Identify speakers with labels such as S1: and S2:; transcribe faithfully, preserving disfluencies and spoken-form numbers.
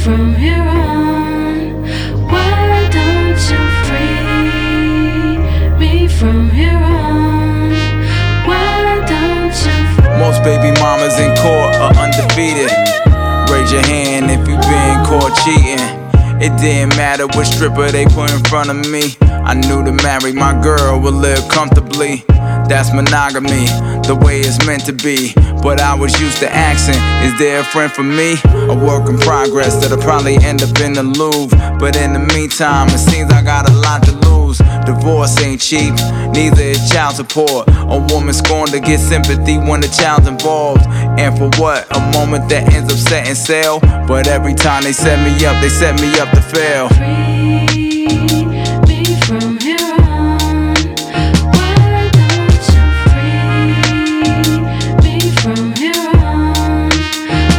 S1: from here on. Why don't you free me from here on? Why don't you?
S2: Most baby mamas in court are undefeated. Raise your hand if you been caught cheating. It didn't matter what stripper they put in front of me. I knew to marry my girl would live comfortably. That's monogamy, the way it's meant to be. But I was used to asking, is there a friend for me? A work in progress that'll probably end up in the Louvre. But in the meantime, it seems I got a lot to lose. Divorce ain't cheap, neither is child support. A woman scorned to get sympathy when the child's involved. And for what? A moment that ends up setting sail. But every time they set me up, they set me up to fail.
S1: Free